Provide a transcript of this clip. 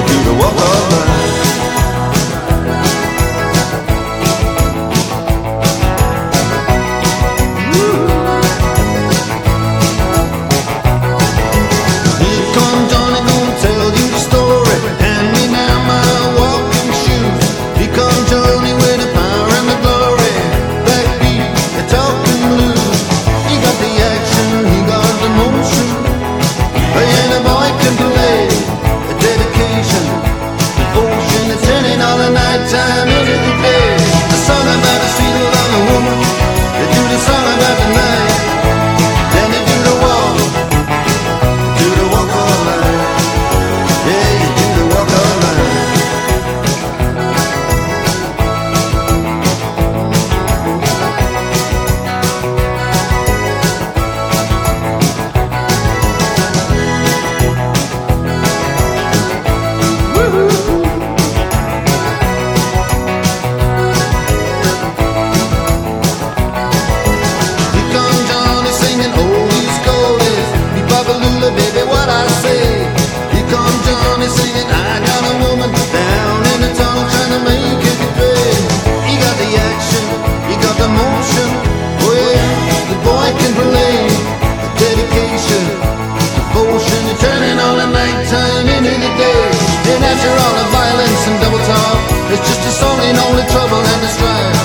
do the walk all night. Here comes Johnny, gonna tell you the story. Hand me now my walking shoes. Here comes Johnny with the power and the glory. Backbeat, the talking blues. He got the action, he got the motion. And a boy can play a dedication, devotion. It's turning all the night time into the day. The song about the sweet love of a woman. They do the song about the night. Then they do the walk all night. Yeah, you do the walk all night. Here comes Johnny singing oldies goldies. Me Babalula, baby, what I say. Here comes Johnny singing, I got a woman down in the tunnel trying to make it pay. He got the action, he got the motion. Oh yeah, the boy can play a dedication, devotion. You're turning all the nighttime into the day. And after all the violence and double talk, it's just a song in only trouble and the strife.